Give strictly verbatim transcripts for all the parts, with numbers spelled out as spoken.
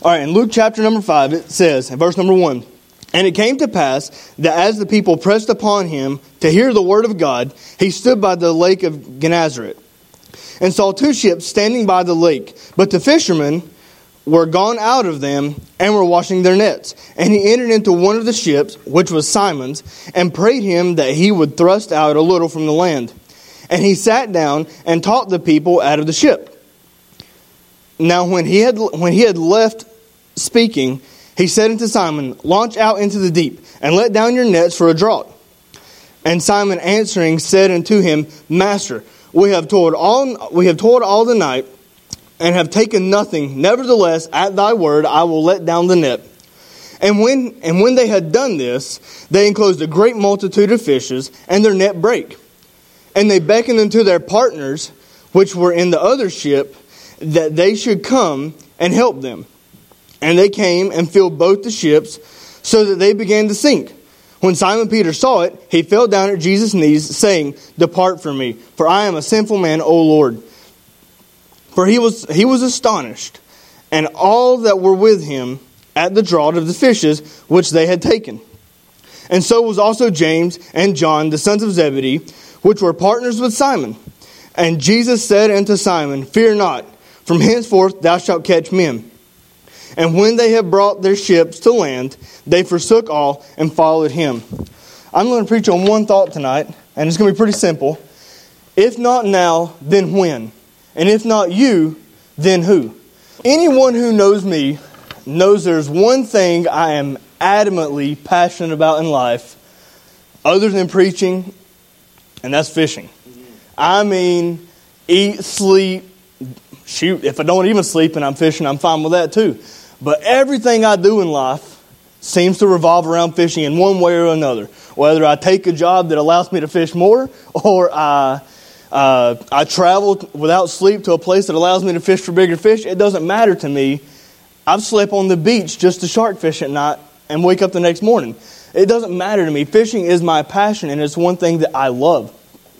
All right, in Luke chapter number five, it says, in verse number one, "And it came to pass that as the people pressed upon him to hear the word of God, he stood by the lake of Gennesaret, and saw two ships standing by the lake. But the fishermen were gone out of them, and were washing their nets. And he entered into one of the ships, which was Simon's, and prayed him that he would thrust out a little from the land. And he sat down and taught the people out of the ship. Now when he had when he had left speaking, he said unto Simon, Launch out into the deep, and let down your nets for a draught. And Simon answering said unto him, Master, we have toiled all we have toiled all the night, and have taken nothing. Nevertheless, at thy word I will let down the net. And when and when they had done this, they enclosed a great multitude of fishes, and their net brake. And they beckoned unto their partners, which were in the other ship, that they should come and help them. And they came and filled both the ships, so that they began to sink. When Simon Peter saw it, he fell down at Jesus' knees, saying, Depart from me, for I am a sinful man, O Lord. For he was he was astonished, and all that were with him, at the draught of the fishes which they had taken. And so was also James and John, the sons of Zebedee, which were partners with Simon. And Jesus said unto Simon, Fear not, from henceforth thou shalt catch men. And when they had brought their ships to land, they forsook all and followed him." I'm going to preach on one thought tonight, and it's going to be pretty simple. If not now, then when? And if not you, then who? Anyone who knows me knows there's one thing I am adamantly passionate about in life, other than preaching, and that's fishing. I mean, eat, sleep, shoot, if I don't even sleep and I'm fishing, I'm fine with that too. But everything I do in life seems to revolve around fishing in one way or another. Whether I take a job that allows me to fish more, or I uh, I travel without sleep to a place that allows me to fish for bigger fish, it doesn't matter to me. I've slept on the beach just to shark fish at night and wake up the next morning. It doesn't matter to me. Fishing is my passion, and it's one thing that I love.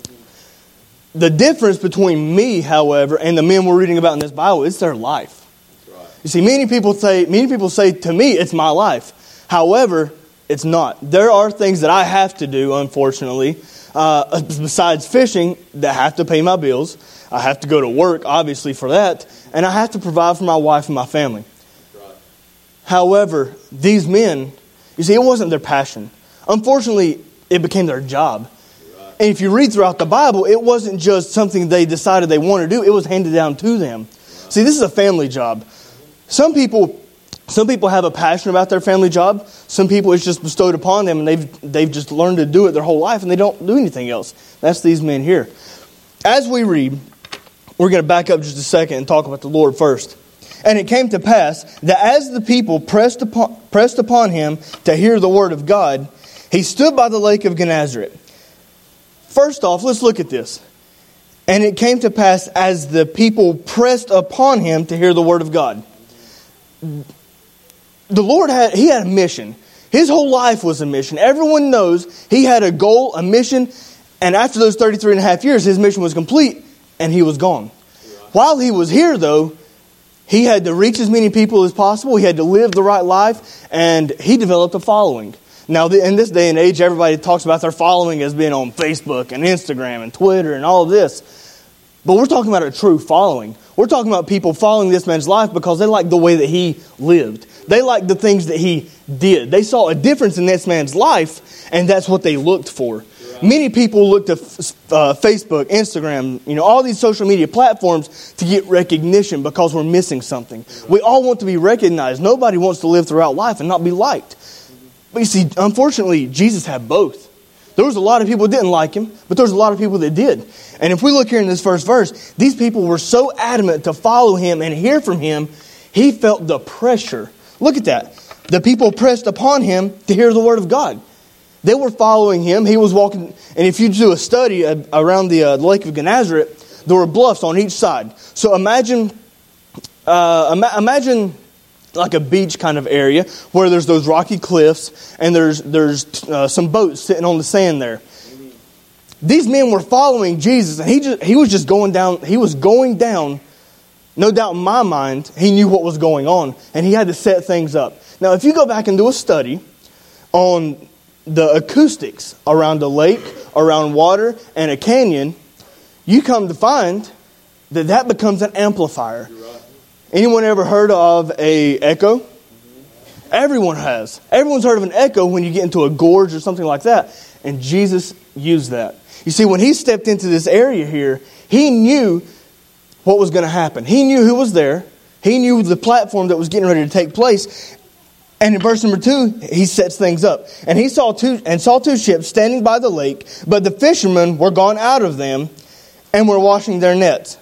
The difference between me, however, and the men we're reading about in this Bible is their life. You see, many people say, many people say to me, it's my life. However, it's not. There are things that I have to do, unfortunately, uh, besides fishing, that have to pay my bills. I have to go to work, obviously, for that. And I have to provide for my wife and my family. Right. However, these men, you see, it wasn't their passion. Unfortunately, it became their job. Right. And if you read throughout the Bible, it wasn't just something they decided they wanted to do. It was handed down to them. Right. See, this is a family job. Some people, some people have a passion about their family job. Some people, it's just bestowed upon them, and they've they've just learned to do it their whole life, and they don't do anything else. That's these men here. As we read, we're going to back up just a second and talk about the Lord first. And it came to pass that as the people pressed upon pressed upon him to hear the word of God, he stood by the lake of Gennesaret. First off, let's look at this. And it came to pass as the people pressed upon him to hear the word of God. The Lord had, he had a mission. His whole life was a mission. Everyone knows he had a goal, a mission, and after those thirty-three and a half years, his mission was complete, and he was gone. While he was here, though, he had to reach as many people as possible. He had to live the right life, and he developed a following. Now, in this day and age, everybody talks about their following as being on Facebook and Instagram and Twitter and all of this. But we're talking about a true following. We're talking about people following this man's life because they like the way that he lived. They liked the things that he did. They saw a difference in this man's life, and that's what they looked for. Right. Many people look to uh, Facebook, Instagram, you know, all these social media platforms to get recognition because we're missing something. Right. We all want to be recognized. Nobody wants to live throughout life and not be liked. Mm-hmm. But you see, unfortunately, Jesus had both. There was a lot of people that didn't like him, but there was a lot of people that did. And if we look here in this first verse, these people were so adamant to follow him and hear from him, he felt the pressure. Look at that. The people pressed upon him to hear the word of God. They were following him. He was walking. And if you do a study around the uh, Lake of Gennesaret, there were bluffs on each side. So imagine, uh, ima- imagine like a beach kind of area where there's those rocky cliffs and there's there's uh, some boats sitting on the sand there. Amen. These men were following Jesus, and he just he was just going down. He was going down no doubt in my mind, he knew what was going on, and he had to set things up. Now, if you go back and do a study on the acoustics around a lake, around water, and a canyon, you come to find that that becomes an amplifier. Right. Anyone ever heard of a echo? Mm-hmm. Everyone has. Everyone's heard of an echo when you get into a gorge or something like that. And Jesus used that. You see, when he stepped into this area here, he knew what was going to happen. He knew who was there. He knew the platform that was getting ready to take place. And in verse number two, he sets things up. And he saw two and saw two ships standing by the lake, but the fishermen were gone out of them and were washing their nets.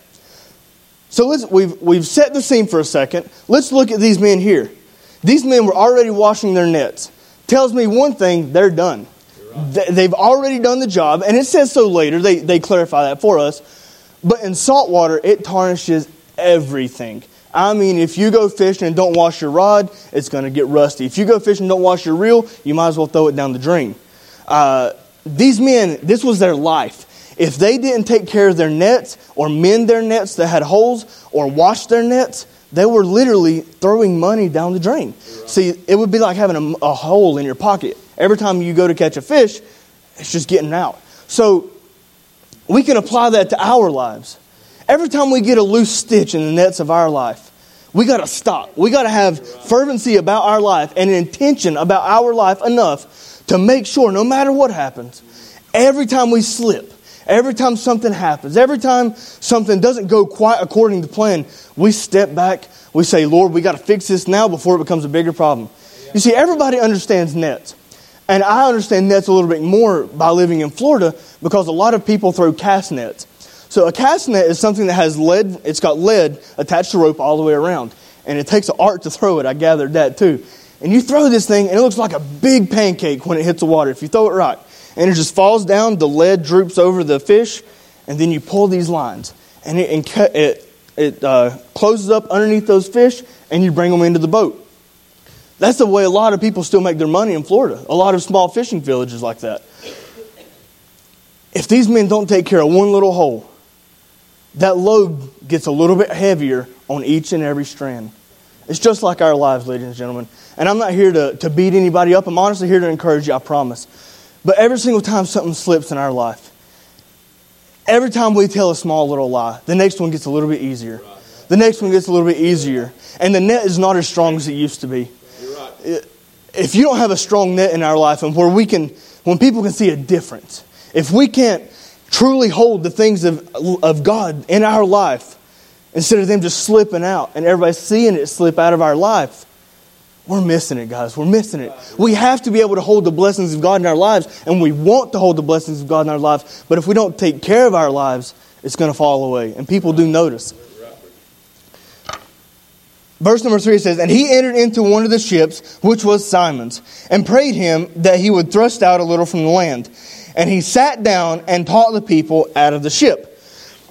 So let's we've we've set the scene for a second. Let's look at these men here. These men were already washing their nets. Tells me one thing, they're done. Right. They've already done the job, and it says so later. They they clarify that for us. But in salt water, it tarnishes everything. I mean, if you go fishing and don't wash your rod, it's going to get rusty. If you go fishing and don't wash your reel, you might as well throw it down the drain. Uh, these men, this was their life. If they didn't take care of their nets or mend their nets that had holes or wash their nets, they were literally throwing money down the drain. Right. See, it would be like having a, a hole in your pocket. Every time you go to catch a fish, it's just getting out. So we can apply that to our lives. Every time we get a loose stitch in the nets of our life, we got to stop. We got to have fervency about our life and an intention about our life enough to make sure no matter what happens, every time we slip, every time something happens, every time something doesn't go quite according to plan, we step back, we say, Lord, we got to fix this now before it becomes a bigger problem. You see, everybody understands nets. And I understand nets a little bit more by living in Florida because a lot of people throw cast nets. So a cast net is something that has lead, it's got lead attached to rope all the way around. And it takes an art to throw it, I gathered that too. And you throw this thing and it looks like a big pancake when it hits the water if you throw it right. And it just falls down, the lead droops over the fish, and then you pull these lines. And it, it, it uh, closes up underneath those fish and you bring them into the boat. That's the way a lot of people still make their money in Florida. A lot of small fishing villages like that. If these men don't take care of one little hole, that load gets a little bit heavier on each and every strand. It's just like our lives, ladies and gentlemen. And I'm not here to, to beat anybody up. I'm honestly here to encourage you, I promise. But every single time something slips in our life, every time we tell a small little lie, the next one gets a little bit easier. The next one gets a little bit easier. And the net is not as strong as it used to be. If you don't have a strong net in our life and where we can, when people can see a difference, if we can't truly hold the things of, of God in our life, instead of them just slipping out and everybody seeing it slip out of our life, we're missing it, guys. We're missing it. We have to be able to hold the blessings of God in our lives, and we want to hold the blessings of God in our lives. But if we don't take care of our lives, it's going to fall away. And people do notice. Verse number three says, And he entered into one of the ships, which was Simon's, and prayed him that he would thrust out a little from the land. And he sat down and taught the people out of the ship.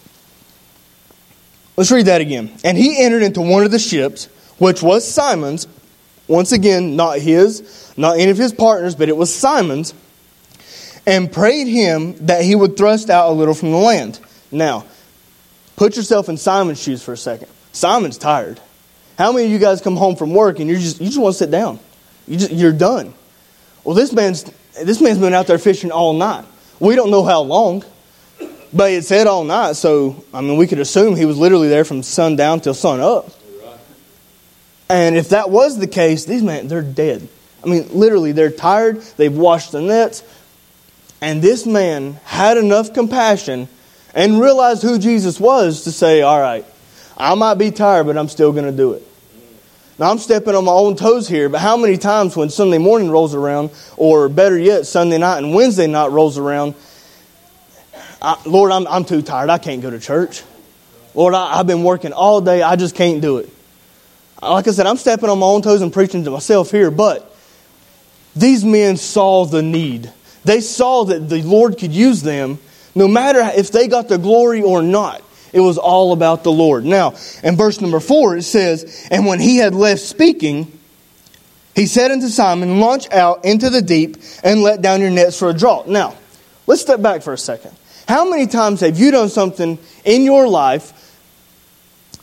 Let's read that again. And he entered into one of the ships, which was Simon's. Once again, not his, not any of his partners, but it was Simon's. And prayed him that he would thrust out a little from the land. Now, put yourself in Simon's shoes for a second. Simon's tired. How many of you guys come home from work and you just you just want to sit down? You just, you're done. Well, this man's this man's been out there fishing all night. We don't know how long, but it said all night. So I mean, we could assume he was literally there from sundown till sun up. And if that was the case, these men, they're dead. I mean, literally, they're tired. They've washed the nets, and this man had enough compassion and realized who Jesus was to say, "All right, I might be tired, but I'm still going to do it." Now, I'm stepping on my own toes here, but how many times when Sunday morning rolls around, or better yet, Sunday night and Wednesday night rolls around, I, Lord, I'm, I'm too tired. I can't go to church. Lord, I, I've been working all day. I just can't do it. Like I said, I'm stepping on my own toes and preaching to myself here, but these men saw the need. They saw that the Lord could use them no matter if they got the glory or not. It was all about the Lord. Now, in verse number four, it says, And when he had left speaking, he said unto Simon, Launch out into the deep and let down your nets for a draught. Now, let's step back for a second. How many times have you done something in your life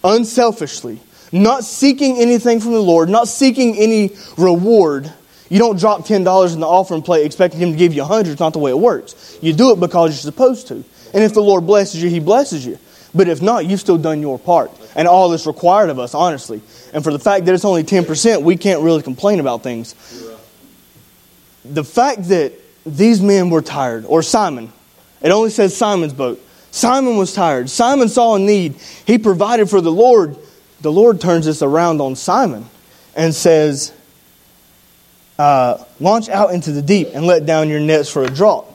unselfishly, not seeking anything from the Lord, not seeking any reward. You don't drop ten dollars in the offering plate expecting Him to give you a hundred. It's not the way it works. You do it because you're supposed to. And if the Lord blesses you, He blesses you. But if not, you've still done your part. And all that's required of us, honestly. And for the fact that it's only ten percent, we can't really complain about things. The fact that these men were tired, or Simon, it only says Simon's boat. Simon was tired. Simon saw a need. He provided for the Lord. The Lord turns this around on Simon and says, uh, launch out into the deep and let down your nets for a draught.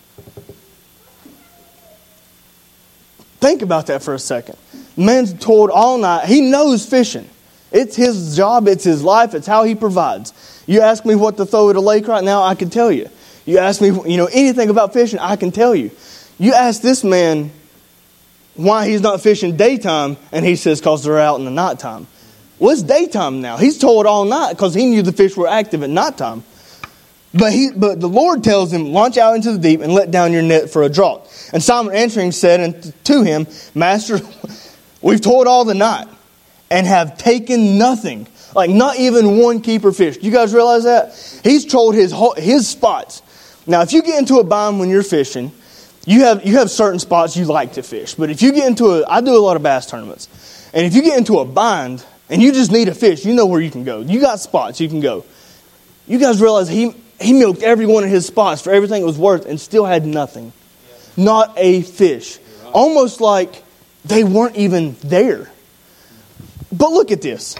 Think about that for a second. Man's toiled all night. He knows fishing. It's his job. It's his life. It's how he provides. You ask me what to throw at a lake right now, I can tell you. You ask me, you know, anything about fishing, I can tell you. You ask this man why he's not fishing daytime, and he says because they're out in the nighttime. Well, it's daytime now. He's toiled all night because he knew the fish were active at nighttime. But he, but the Lord tells him, launch out into the deep and let down your net for a draught. And Simon answering said to him, Master, we've toiled all the night and have taken nothing. Like not even one keeper fish. You guys realize that? He's trolled his whole, his spots. Now, if you get into a bind when you're fishing, you have you have certain spots you like to fish. But if you get into a, I do a lot of bass tournaments. And if you get into a bind and you just need a fish, you know where you can go. You got spots you can go. You guys realize he, he milked every one of his spots for everything it was worth and still had nothing. Not a fish. Almost like they weren't even there. But look at this.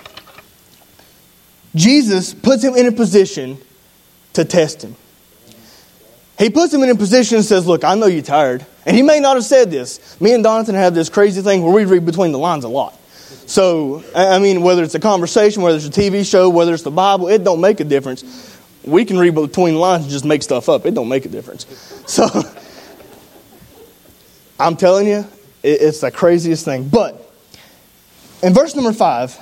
Jesus puts him in a position to test him. He puts him in a position and says, look, I know you're tired. And he may not have said this. Me and Donathan have this crazy thing where we read between the lines a lot. So, I mean, whether it's a conversation, whether it's a T V show, whether it's the Bible, it don't make a difference. We can read between the lines and just make stuff up. It don't make a difference. So, I'm telling you, it's the craziest thing. But, in verse number five,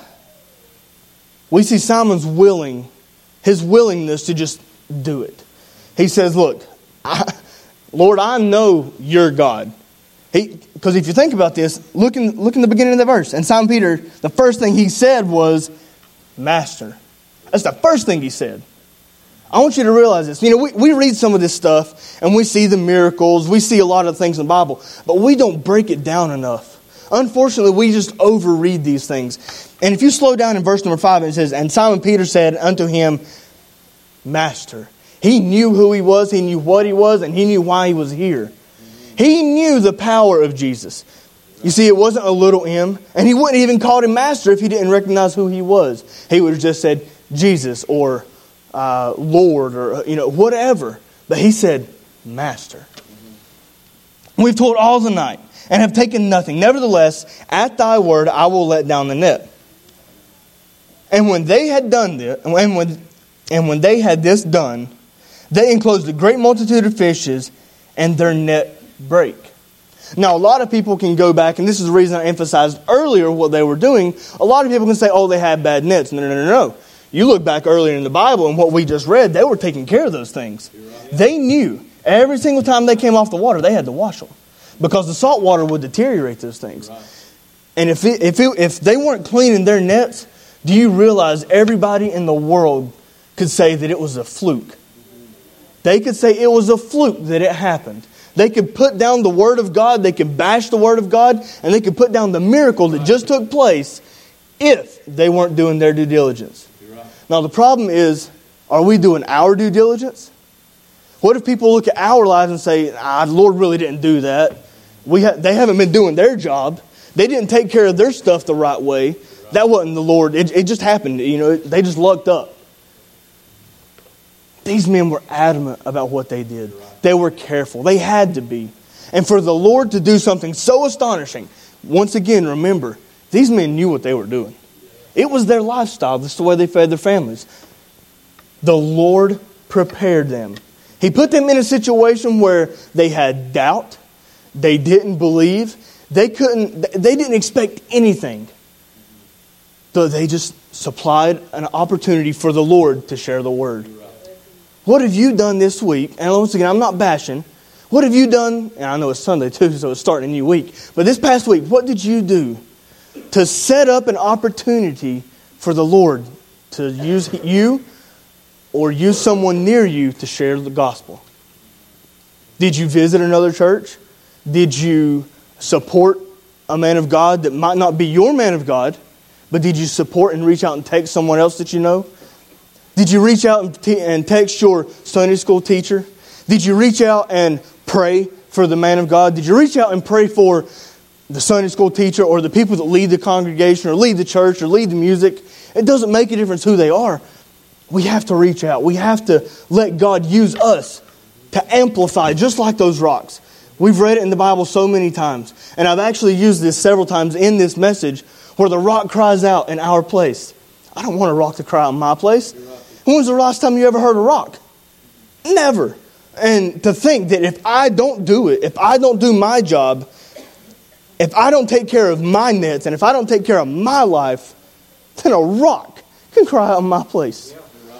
we see Simon's willing, his willingness to just do it. He says, look, I, Lord, I know you're God. Because if you think about this, look in, look in the beginning of the verse. And Simon Peter, the first thing he said was, Master. That's the first thing he said. I want you to realize this. You know, we, we read some of this stuff and we see the miracles. We see a lot of things in the Bible. But we don't break it down enough. Unfortunately, we just overread these things. And if you slow down in verse number five, it says, and Simon Peter said unto him, Master. He knew who he was, he knew what he was, and he knew why he was here. He knew the power of Jesus. You see, it wasn't a little m, and he wouldn't even call him Master if he didn't recognize who he was. He would have just said Jesus or uh, Lord or you know whatever. But he said Master. We've toiled all the night and have taken nothing. Nevertheless, at thy word I will let down the net. And when they had done this, and when and when they had this done, they enclosed a great multitude of fishes, and their net brake. Now, a lot of people can go back, and this is the reason I emphasized earlier what they were doing. A lot of people can say, oh, they had bad nets. No, no, no, no. You look back earlier in the Bible, and what we just read, they were taking care of those things. Right. They knew every single time they came off the water, they had to wash them. Because the salt water would deteriorate those things. Right. And if it, if it, if they weren't cleaning their nets, do you realize everybody in the world could say that it was a fluke? They could say it was a fluke that it happened. They could put down the Word of God, they could bash the Word of God, and they could put down the miracle that just took place if they weren't doing their due diligence. Now the problem is, are we doing our due diligence? What if people look at our lives and say, ah, the Lord really didn't do that. We ha- They haven't been doing their job. They didn't take care of their stuff the right way. That wasn't the Lord. It, it just happened. You know, they just lucked up. These men were adamant about what they did. They were careful. They had to be. And for the Lord to do something so astonishing, once again, remember, these men knew what they were doing. It was their lifestyle. That's the way they fed their families. The Lord prepared them. He put them in a situation where they had doubt. They didn't believe. They couldn't. They didn't expect anything. So they just supplied an opportunity for the Lord to share the word. What have you done this week? And once again, I'm not bashing. What have you done? And I know it's Sunday too, so it's starting a new week. But this past week, what did you do to set up an opportunity for the Lord to use you or use someone near you to share the gospel? Did you visit another church? Did you support a man of God that might not be your man of God, but did you support and reach out and text someone else that you know? Did you reach out and, te- and text your Sunday school teacher? Did you reach out and pray for the man of God? Did you reach out and pray for the Sunday school teacher or the people that lead the congregation or lead the church or lead the music? It doesn't make a difference who they are. We have to reach out. We have to let God use us to amplify, just like those rocks. We've read it in the Bible so many times. And I've actually used this several times in this message where the rock cries out in our place. I don't want a rock to cry out in my place. When was the last time you ever heard a rock? Never. And to think that if I don't do it, if I don't do my job, if I don't take care of my nets, and if I don't take care of my life, then a rock can cry out in my place.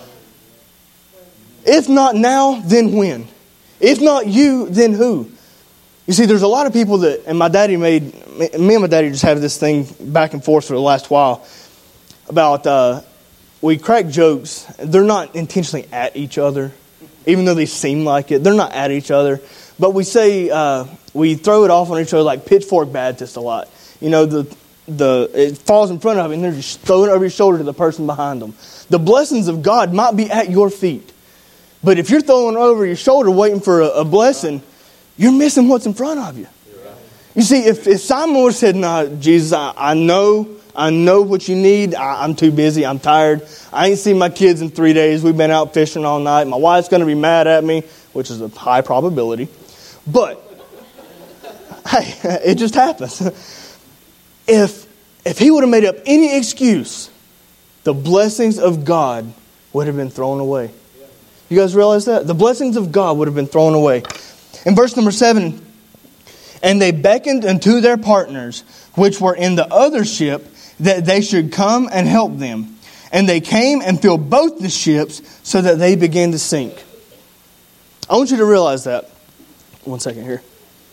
If not now, then when? If not you, then who? You see, there's a lot of people that, and my daddy made, me and my daddy just have this thing back and forth for the last while about, uh, we crack jokes. They're not intentionally at each other, even though they seem like it. They're not at each other. But we say, uh, we throw it off on each other like Pitchfork Baptist a lot. You know, the the it falls in front of you and they're just throwing it over your shoulder to the person behind them. The blessings of God might be at your feet. But if you're throwing it over your shoulder waiting for a, a blessing, you're missing what's in front of you. You see, if, if Simon would have said, "No, Jesus, I, I know, I know what you need. I, I'm too busy. I'm tired. I ain't seen my kids in three days. We've been out fishing all night. My wife's going to be mad at me," which is a high probability. But, hey, it just happens. If, if he would have made up any excuse, the blessings of God would have been thrown away. You guys realize that? The blessings of God would have been thrown away. In verse number seven, "And they beckoned unto their partners, which were in the other ship, that they should come and help them. And they came and filled both the ships, so that they began to sink." I want you to realize that. One second here.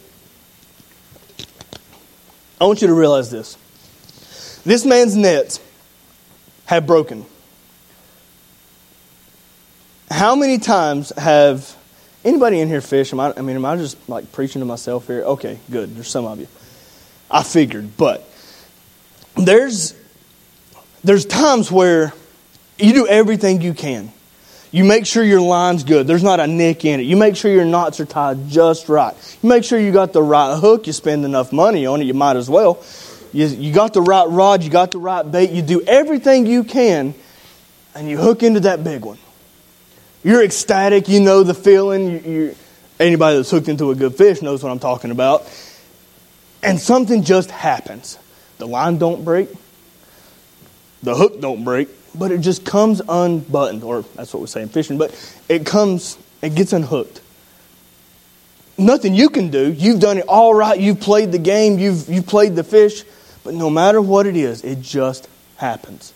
I want you to realize this. This man's nets have broken. How many times have anybody in here fish? Am I, I mean, am I just like preaching to myself here? Okay, good. There's some of you. I figured, but there's there's times where you do everything you can. You make sure your line's good. There's not a nick in it. You make sure your knots are tied just right. You make sure you got the right hook. You spend enough money on it. You might as well. You, you got the right rod. You got the right bait. You do everything you can, and you hook into that big one. You're ecstatic. You know the feeling. You, you, anybody that's hooked into a good fish knows what I'm talking about. And something just happens. The line don't break. The hook don't break. But it just comes unbuttoned. Or that's what we say in fishing. But it comes, it gets unhooked. Nothing you can do. You've done it all right. You've played the game. You've, you've played the fish. But no matter what it is, it just happens.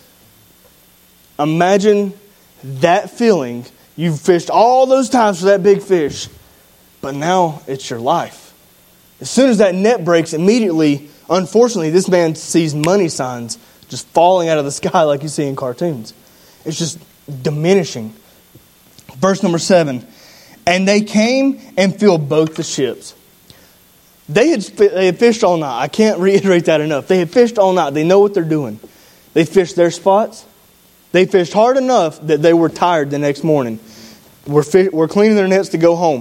Imagine that feeling. You've fished all those times for that big fish. But now it's your life. As soon as that net breaks, immediately, unfortunately, this man sees money signs just falling out of the sky like you see in cartoons. It's just diminishing. Verse number seven. "And they came and filled both the ships." They had, they had fished all night. I can't reiterate that enough. They had fished all night. They know what they're doing. They fished their spots. They fished hard enough that they were tired the next morning. We're, fish, we're cleaning their nets to go home.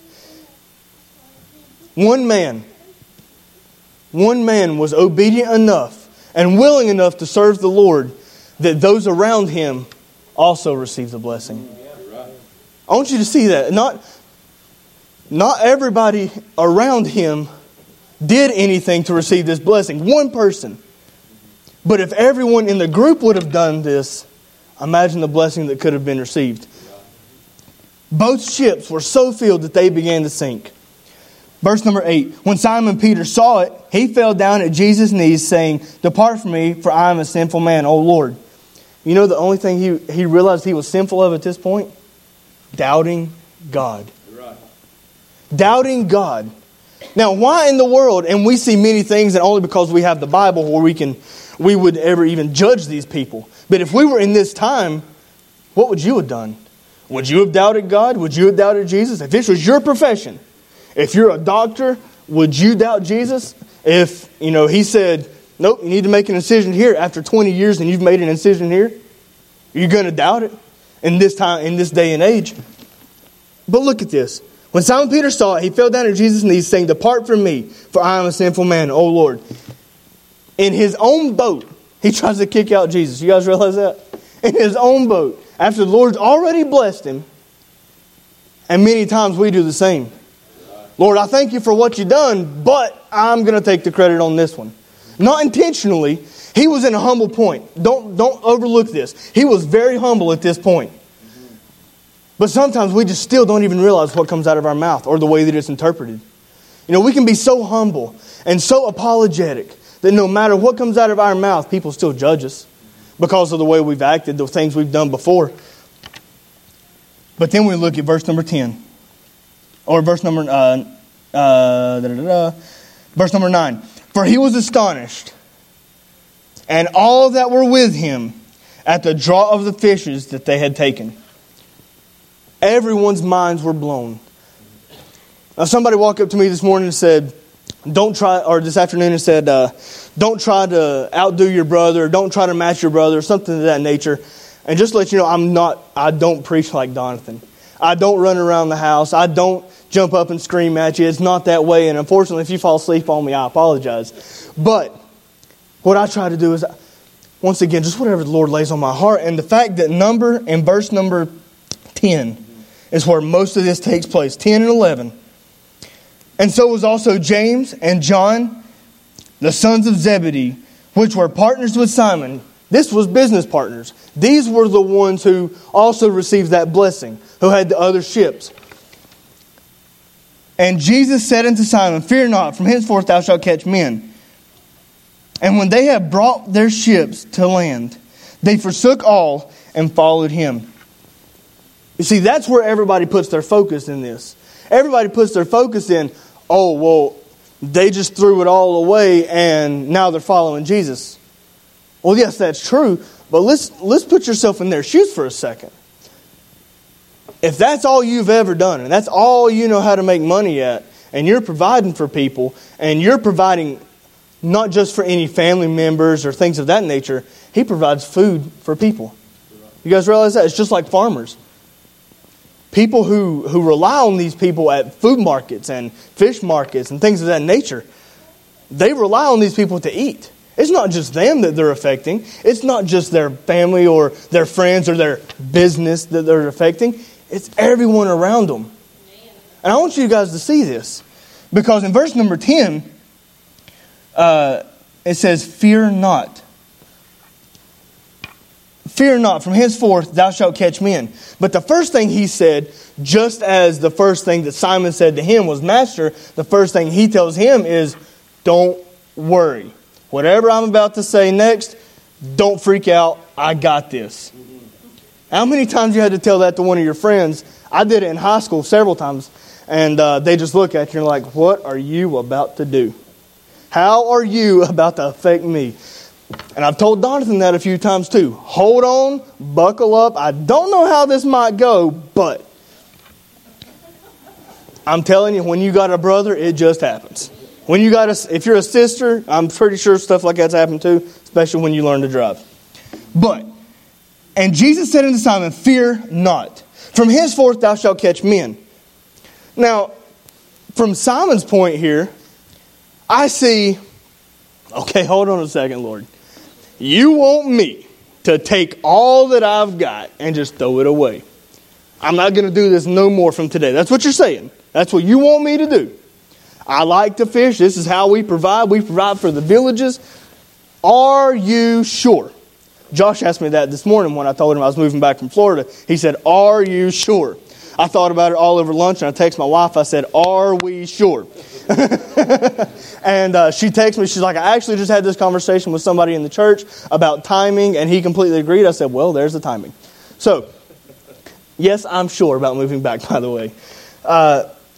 One man, one man was obedient enough and willing enough to serve the Lord that those around him also received the blessing. I want you to see that. Not, not everybody around him did anything to receive this blessing. One person. But if everyone in the group would have done this, imagine the blessing that could have been received. Both ships were so filled that they began to sink. Verse number eight. "When Simon Peter saw it, he fell down at Jesus' knees, saying, 'Depart from me, for I am a sinful man, O Lord.'" You know the only thing he, he realized he was sinful of at this point? Doubting God. Right. Doubting God. Now, why in the world, and we see many things, and only because we have the Bible where we can, we would ever even judge these people. But if we were in this time, what would you have done? Would you have doubted God? Would you have doubted Jesus? If this was your profession, if you're a doctor, would you doubt Jesus? If, you know, he said, nope, you need to make an incision here after twenty years and you've made an incision here, you're going to doubt it in this time, in this day and age. But look at this. When Simon Peter saw it, he fell down at Jesus' knees, saying, "Depart from me, for I am a sinful man, O Lord." In his own boat, he tries to kick out Jesus. You guys realize that? In his own boat, after the Lord's already blessed him, and many times we do the same. Lord, I thank you for what you've done, but I'm going to take the credit on this one. Not intentionally. He was in a humble point. Don't, don't overlook this. He was very humble at this point. But sometimes we just still don't even realize what comes out of our mouth or the way that it's interpreted. You know, we can be so humble and so apologetic that no matter what comes out of our mouth, people still judge us because of the way we've acted, the things we've done before. But then we look at verse number ten. Or verse number, uh, uh, da, da, da, verse number nine. For he was astonished, and all that were with him, at the draught of the fishes that they had taken. Everyone's minds were blown. Now, somebody walked up to me this morning and said, don't try, or this afternoon and said, uh, don't try to outdo your brother, don't try to match your brother, something of that nature. And just to let you know, I'm not, I don't preach like Donathan. I don't run around the house. I don't jump up and scream at you. It's not that way. And unfortunately, if you fall asleep on me, I apologize. But what I try to do is, once again, just whatever the Lord lays on my heart. And the fact that number in verse number ten is where most of this takes place. ten and eleven. And so was also James and John, the sons of Zebedee, which were partners with Simon. This was business partners. These were the ones who also received that blessing, who had the other ships. And Jesus said unto Simon, Fear not, from henceforth thou shalt catch men. And when they had brought their ships to land, they forsook all and followed him. You see, that's where everybody puts their focus in this. Everybody puts their focus in, oh, well, they just threw it all away and now they're following Jesus. Well, yes, that's true, but let's let's put yourself in their shoes for a second. If that's all you've ever done, and that's all you know how to make money at, and you're providing for people, and you're providing not just for any family members or things of that nature, he provides food for people. You guys realize that? It's just like farmers. People who, who rely on these people at food markets and fish markets and things of that nature, they rely on these people to eat. It's not just them that they're affecting. It's not just their family or their friends or their business that they're affecting. It's everyone around them. And I want you guys to see this. Because in verse number ten, uh, it says, Fear not. Fear not, from henceforth thou shalt catch men. But the first thing he said, just as the first thing that Simon said to him was, Master, the first thing he tells him is, don't worry. Whatever I'm about to say next, don't freak out. I got this. How many times you had to tell that to one of your friends? I did it in high school several times. And uh, they just look at you and like, what are you about to do? How are you about to affect me? And I've told Donathan that a few times too. Hold on, buckle up. I don't know how this might go, but I'm telling you, when you got a brother, it just happens. When you got a, if you're a sister, I'm pretty sure stuff like that's happened too, especially when you learn to drive. But, and Jesus said unto Simon, Fear not. From henceforth thou shalt catch men. Now, from Simon's point here, I see, okay, hold on a second, Lord. You want me to take all that I've got and just throw it away. I'm not going to do this no more from today. That's what you're saying. That's what you want me to do. I like to fish. This is how we provide. We provide for the villages. Are you sure? Josh asked me that this morning when I told him I was moving back from Florida. He said, are you sure? I thought about it all over lunch and I texted my wife. I said, are we sure? And uh, she texted me. She's like, I actually just had this conversation with somebody in the church about timing and he completely agreed. I said, well, there's the timing. So, yes, I'm sure about moving back, by the way. Uh,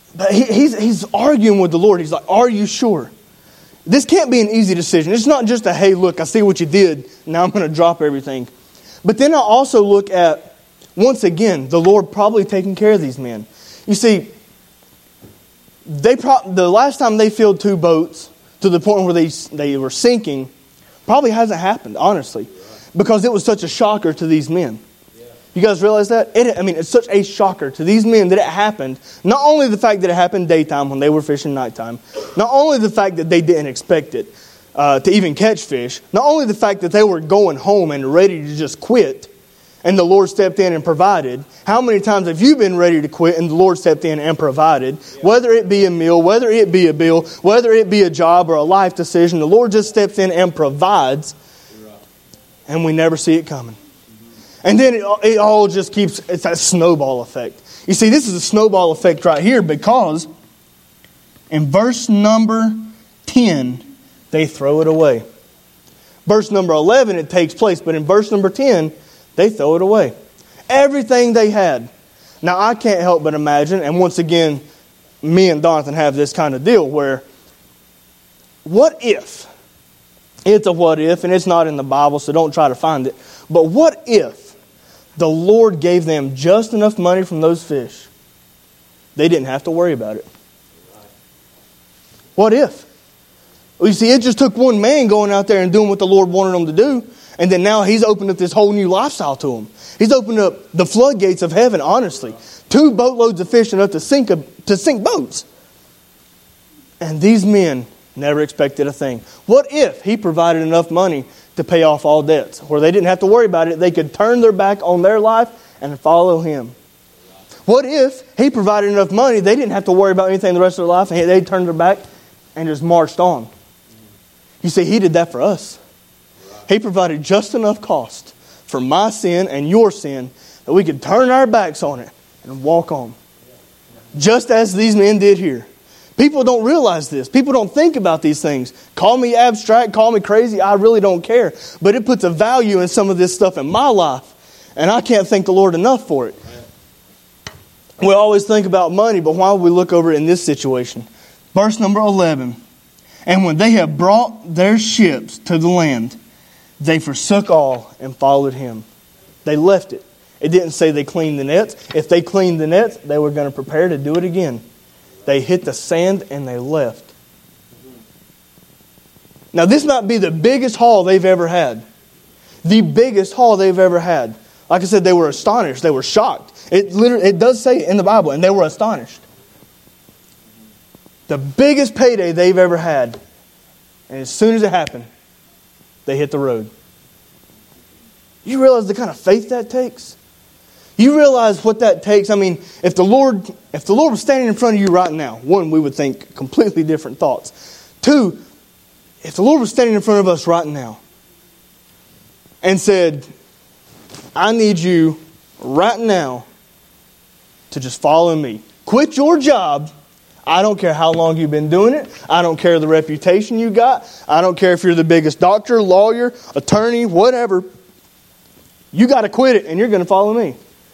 But he, he's, he's arguing with the Lord. He's like, are you sure? This can't be an easy decision. It's not just a, hey, look, I see what you did. Now I'm going to drop everything. But then I also look at, once again, the Lord probably taking care of these men. You see, they pro- the last time they filled two boats to the point where they they were sinking probably hasn't happened, honestly, because it was such a shocker to these men. You guys realize that? It, I mean, it's such a shocker to these men that it happened. Not only the fact that it happened daytime when they were fishing nighttime, not only the fact that they didn't expect it uh, to even catch fish, not only the fact that they were going home and ready to just quit, and the Lord stepped in and provided. How many times have you been ready to quit and the Lord stepped in and provided? Whether it be a meal, whether it be a bill, whether it be a job or a life decision, the Lord just steps in and provides, and we never see it coming. And then it, it all just keeps, it's that snowball effect. You see, this is a snowball effect right here because in verse number ten, they throw it away. Verse number eleven, it takes place, but in verse number ten, they throw it away. Everything they had. Now, I can't help but imagine, and once again, me and Donathan have this kind of deal where, what if? It's a what if, and it's not in the Bible, so don't try to find it. But what if the Lord gave them just enough money from those fish? They didn't have to worry about it. What if? Well, you see, it just took one man going out there and doing what the Lord wanted them to do. And then now He's opened up this whole new lifestyle to them. He's opened up the floodgates of heaven, honestly. Two boatloads of fish enough to sink, a, to sink boats. And these men never expected a thing. What if He provided enough money to pay off all debts, where they didn't have to worry about it? They could turn their back on their life and follow Him. What if He provided enough money, they didn't have to worry about anything the rest of their life, and they turned their back and just marched on? You see, He did that for us. He provided just enough cost for my sin and your sin that we could turn our backs on it and walk on. Just as these men did here. People don't realize this. People don't think about these things. Call me abstract, call me crazy, I really don't care. But it puts a value in some of this stuff in my life. And I can't thank the Lord enough for it. We always think about money, but why would we look over it in this situation? Verse number eleven. And when they have brought their ships to the land, they forsook all and followed Him. They left it. It didn't say they cleaned the nets. If they cleaned the nets, they were going to prepare to do it again. They hit the sand and they left. Now this might be the biggest haul they've ever had. The biggest haul they've ever had. Like I said, they were astonished. They were shocked. It literally, it does say it in the Bible, and they were astonished. The biggest payday they've ever had. And as soon as it happened, they hit the road. You realize the kind of faith that takes? You realize what that takes? I mean, if the Lord if the Lord was standing in front of you right now, one, we would think completely different thoughts. Two, if the Lord was standing in front of us right now and said, I need you right now to just follow me. Quit your job. I don't care how long you've been doing it. I don't care the reputation you got. I don't care if you're the biggest doctor, lawyer, attorney, whatever. You got to quit it and you're going to follow me.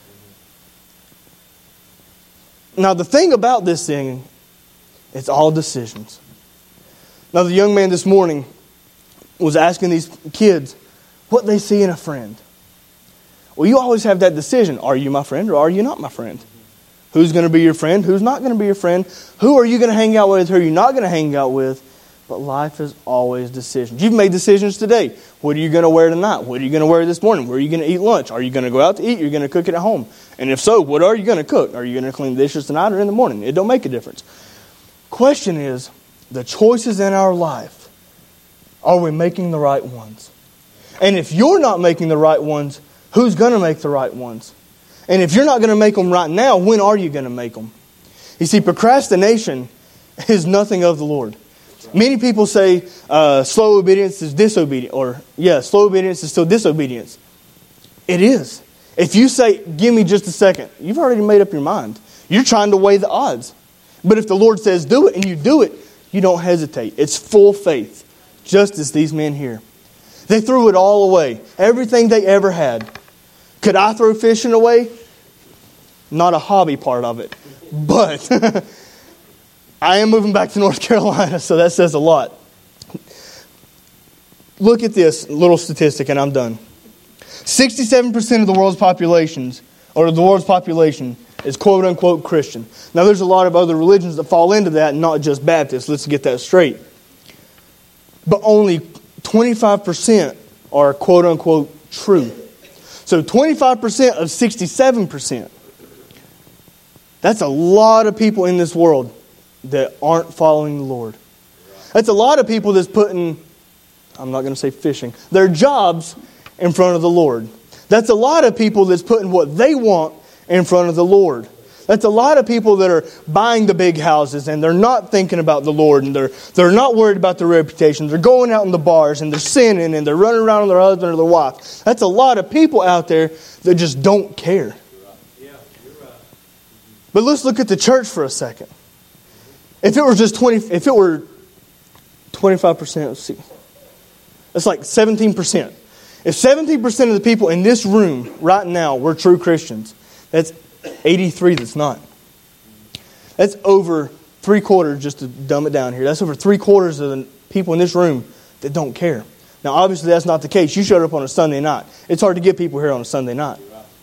Now the thing about this thing, it's all decisions. Now the young man this morning was asking these kids what they see in a friend. Well, you always have that decision. Are you my friend or are you not my friend? Who's going to be your friend? Who's not going to be your friend? Who are you going to hang out with? Who are you not going to hang out with? But life is always decisions. You've made decisions today. What are you going to wear tonight? What are you going to wear this morning? Where are you going to eat lunch? Are you going to go out to eat? Or are you going to cook it at home? And if so, what are you going to cook? Are you going to clean the dishes tonight or in the morning? It don't make a difference. Question is, the choices in our life, are we making the right ones? And if you're not making the right ones, who's going to make the right ones? And if you're not going to make them right now, when are you going to make them? You see, procrastination is nothing of the Lord. Many people say uh, slow obedience is disobedience. Or, yeah, slow obedience is still disobedience. It is. If you say, give me just a second, you've already made up your mind. You're trying to weigh the odds. But if the Lord says do it and you do it, you don't hesitate. It's full faith, just as these men here. They threw it all away. Everything they ever had. Could I throw fishing away? Not a hobby part of it. But I am moving back to North Carolina, so that says a lot. Look at this little statistic, and I'm done. sixty-seven percent of the world's populations, or the world's population, is quote-unquote Christian. Now, there's a lot of other religions that fall into that, not just Baptists. Let's get that straight. But only twenty-five percent are quote-unquote true. So twenty-five percent of sixty-seven percent. That's a lot of people in this world that aren't following the Lord. That's a lot of people that's putting, I'm not going to say fishing, their jobs in front of the Lord. That's a lot of people that's putting what they want in front of the Lord. That's a lot of people that are buying the big houses and they're not thinking about the Lord and they're they're not worried about their reputation. They're going out in the bars and they're sinning and they're running around with their husband or their wife. That's a lot of people out there that just don't care. But let's look at the church for a second. If it were just twenty, if it were twenty-five percent, let's see, that's like seventeen percent. If seventeen percent of the people in this room right now were true Christians, that's eighty-three that's not. That's over three quarters, just to dumb it down here. That's over three quarters of the people in this room that don't care. Now, obviously, that's not the case. You showed up on a Sunday night. It's hard to get people here on a Sunday night.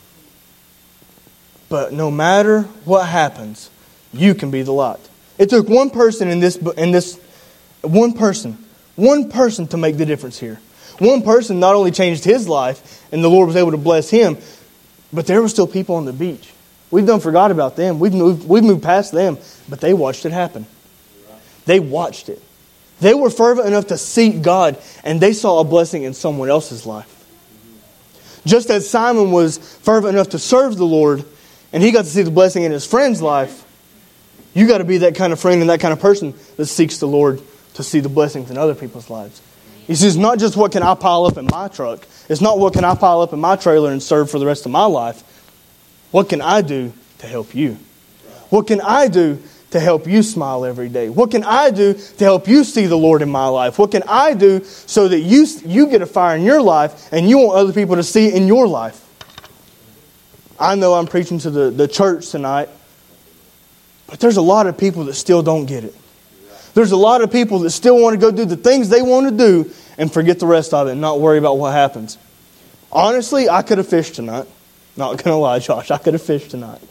But no matter what happens, you can be the light. It took one person in this, in this, one person, one person to make the difference here. One person not only changed his life, and the Lord was able to bless him, but there were still people on the beach. We've done forgot about them. We've moved, we've moved past them, but they watched it happen. They watched it. They were fervent enough to seek God, and they saw a blessing in someone else's life. Just as Simon was fervent enough to serve the Lord, and he got to see the blessing in his friend's life, you got to be that kind of friend and that kind of person that seeks the Lord to see the blessings in other people's lives. He says, not just what can I pile up in my truck. It's not what can I pile up in my trailer and serve for the rest of my life. What can I do to help you? What can I do to help you smile every day? What can I do to help you see the Lord in my life? What can I do so that you, you get a fire in your life and you want other people to see it in your life? I know I'm preaching to the, the church tonight, but there's a lot of people that still don't get it. There's a lot of people that still want to go do the things they want to do and forget the rest of it and not worry about what happens. Honestly, I could have fished tonight. Not going to lie, Josh. I could have fished tonight.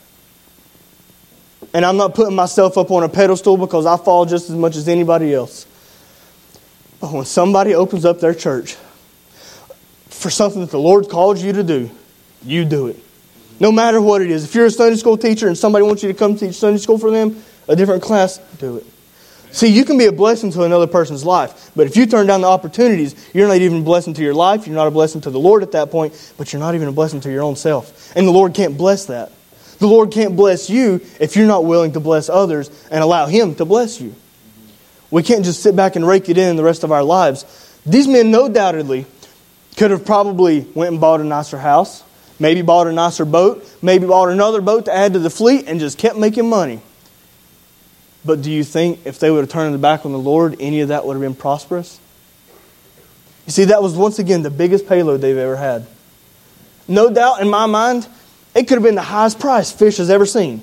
And I'm not putting myself up on a pedestal because I fall just as much as anybody else. But when somebody opens up their church for something that the Lord called you to do, you do it. No matter what it is. If you're a Sunday school teacher and somebody wants you to come teach Sunday school for them, a different class, do it. See, you can be a blessing to another person's life. But if you turn down the opportunities, you're not even a blessing to your life. You're not a blessing to the Lord at that point. But you're not even a blessing to your own self. And the Lord can't bless that. The Lord can't bless you if you're not willing to bless others and allow Him to bless you. We can't just sit back and rake it in the rest of our lives. These men, no doubtedly, could have probably went and bought a nicer house. Maybe bought a nicer boat. Maybe bought another boat to add to the fleet and just kept making money. But do you think if they would have turned their back on the Lord, any of that would have been prosperous? You see, that was once again the biggest payload they've ever had. No doubt in my mind, it could have been the highest price fish has ever seen.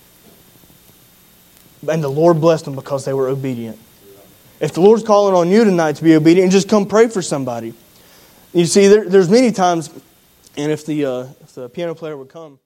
And the Lord blessed them because they were obedient. If the Lord's calling on you tonight to be obedient, just come pray for somebody. You see, there, there's many times, and if the uh, if the piano player would come.